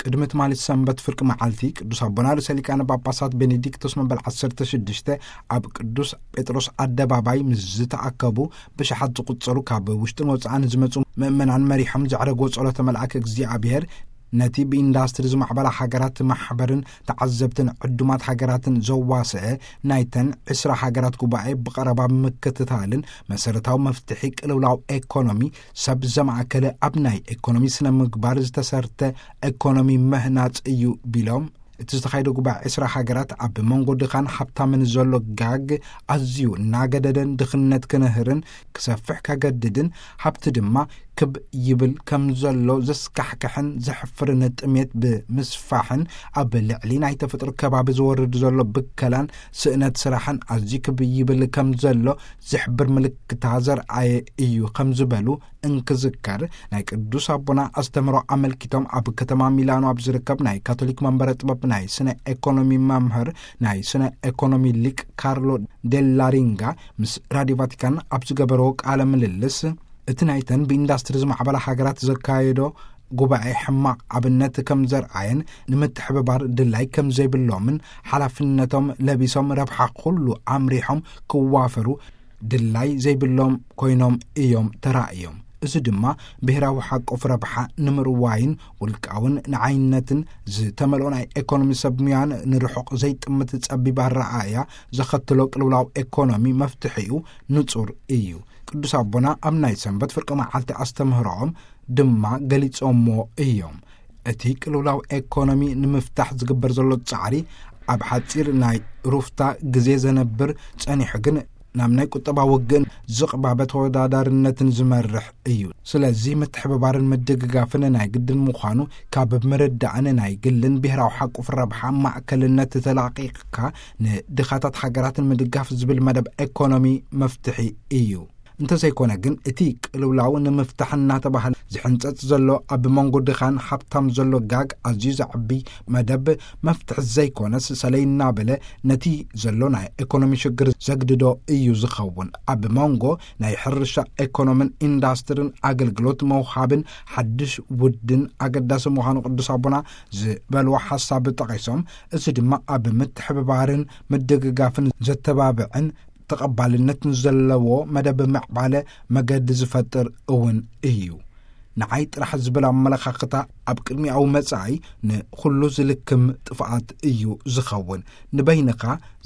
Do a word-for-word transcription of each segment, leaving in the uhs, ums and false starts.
ቅድመት ማለት ሰንበት ፍርቅ መዓልቲ ቅዱስ አቡነ ርሰሊቃነ ጳጳሳት ቤኔዲክቶስ መበል ዓሰርተ ሽዱሽተ ኣብ ቅዱስ ጴጥሮስ አደባባይ ምዝተኣከቡ ብሽሓት ዝቁጸሩ ካብ ውሽጥን ወፃእን ዝመጹ ምእመናን መሪሖም ዘዕረግዎ ጸሎተ መልአክ እግዚአብሔር ነቲ በኢንዳስትሪ ዝማዕበላ ሃገራት ማሕበርን ተዓዘብትን ዕዱማት ሃገራትን ዘዋስአ ናይተን ዕስራ ሃገራት ጉባኤ ብቐረባ ምክትታልን መሰረታዊ መፍትሒ ቅልውላው ኢኮኖሚ ሰብ ዘማእከለ ኣብ ናይ ኢኮኖሚ ስነ ምግባር ዝተሰርተ ኢኮኖሚ ምህናጽ እዩ ቢሎም እቲ ዝተኻይደ ጉባኤ ዕስራ ሃገራት ኣብ መንጎ ድኻን ሓብታምን ዘሎ ጋግ ኣዝዩ እናገደደን ድኽነት ክነህርን ክሰፍሕ ከገድድን ሃብቲ ድማ ክብ ይብል ከም ዘሎ ዘስካሕክሕን ዘሕፍርን ጥሜት ብምስፋሕን ኣብ ልዕሊ ናይ ተፈጥሮ ከባቢ ዝወርድ ዘሎ ብከላን ስእነት ስራሕን ኣዝዩ ክብ ይብል ከም ዘሎ ዝሕብር ምልክታ ዘርአየ እዩ ከም ዝበሉ እንክዝከር ናይ ቅዱስ አቡና አስተምሮ አመልኪቶም ኣብ ከተማ ሚላኖ ኣብ ዝርከብ ናይ ካቶሊክ መንበረ ጥበብ ናይ ስነ ኢኮኖሚ መምህር ናይ ስነ ኢኮኖሚ ሊቅ ካርሎ ዴላሪንጋ ምስ ራዲዮ ቫቲካን ኣብ ዝገበረው ቃለ ምልልስ እቲ ናይተን በኢንዳስትሪ ዝማዕበላ ሃገራት ዘካየዶ ጉባኤ ሕማቅ ኣብነት ከም ዘርአየን ንምትሕብባር ድላይ ከም ዘይብሎምን ሓላፍነቶም ለቢሶም ረብሓ ኩሉ ኣምሪሖም ክዋፈሩ ድላይ ዘይብሎም ኮይኖም እዮም ተራእዮም እዚ ድማ ብሄራዊ ሓቆፍ ረብሓ ንምርዋይን ውልቃውን ንዓይነትን ዝተመልኦ ናይ ኢኮኖሚ ሰብምያን ንርሑቕ ዘይጥምት ጸቢብ ኣረኣያ ዘኸትሎ ቅልውላው ኢኮኖሚ መፍትሒኡ ንጹር እዩ ቅዱስ አቡና ኣብ ናይ ሰንበት ፍርቂ መዓልቲ ኣስተምህሮኦም ድማ ገሊጾሞ እዮም እቲ ቅልውላው ኢኮኖሚ ንምፍታሕ ዝግበር ዘሎ ጻዕሪ ኣብ ሓጺር ናይ ሩፍታ ግዜ ዘነብር ጸኒሑ ግን ናብ ናይ ቁጠባ ወግን ዝቕባበት ተወዳዳርነትን ዝመርሕ እዩ ስለዚ ምትሕብባርን ምድግጋፍን ናይ ግድን ምዃኑ ካብ ምርዳእን ናይ ግልን ብሄራዊ ሓቁፍ ረብሓ ማእከልነት ተላቂቕካ ንድኻታት ሃገራትን ምድጋፍ ዝብል መደብ ኢኮኖሚ መፍትሒ እዩ እንተዘይኮነ ግን እቲ ቅልውላው ንምፍታሕ እናተባህለ ዝሕንፀፅ ዘሎ ኣብ መንጎ ድኻን ሓብታም ዘሎ ጋግ ኣዝዩ ዘዕቢ መደብ መፍትሒ ዘይኮነስ ሰለይና በለ ነቲ ዘሎ ናይ ኢኮኖሚ ሽግር ዘግድዶ እዩ ዝኸውን ኣብ መንጎ ናይ ሕርሻ ኢኮኖሚን ኢንዳስትሪን ኣገልግሎት መውሃብን ሓድሽ ውድን ኣገዳሲ ምዃኑ ቅዱስ አቡና ዝበልዎ ሓሳብ ጠቒሶም እዚ ድማ ኣብ ምትሕብባርን ምድግጋፍን ዘተባብዕን ተቐባልነት ዘለዎ መደብ ምዕባለ መገዲ ዝፈጥር እውን እዩ ንዓይ ጥራሕ ዝብል ኣመለኻኽታ ኣብ ቅድሚያዊ መጻኢ ንኹሉ ዝልክም ጥፍኣት እዩ ዝኸውን ንበይንኻ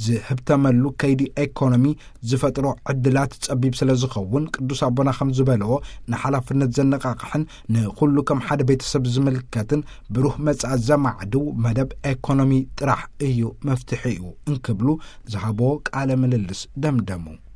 ዝህብተመሉ ከይዲ ኢኮኖሚ ዝፈጥሮ ዕድላት ጸቢብ ስለ ዝኸውን ቅዱስ አቡና ከም ዝበልዎ ንሓላፍነት ዘነቃቕሕን ንኹሉ ከም ሓደ ቤተሰብ ዝምልከትን ብሩህ መጻኢ ዘማዕድው መደብ ኢኮኖሚ ጥራሕ እዩ መፍትሒኡ እንክብሉ ዝሃቦ ቃለ ምልልስ ደምደሙ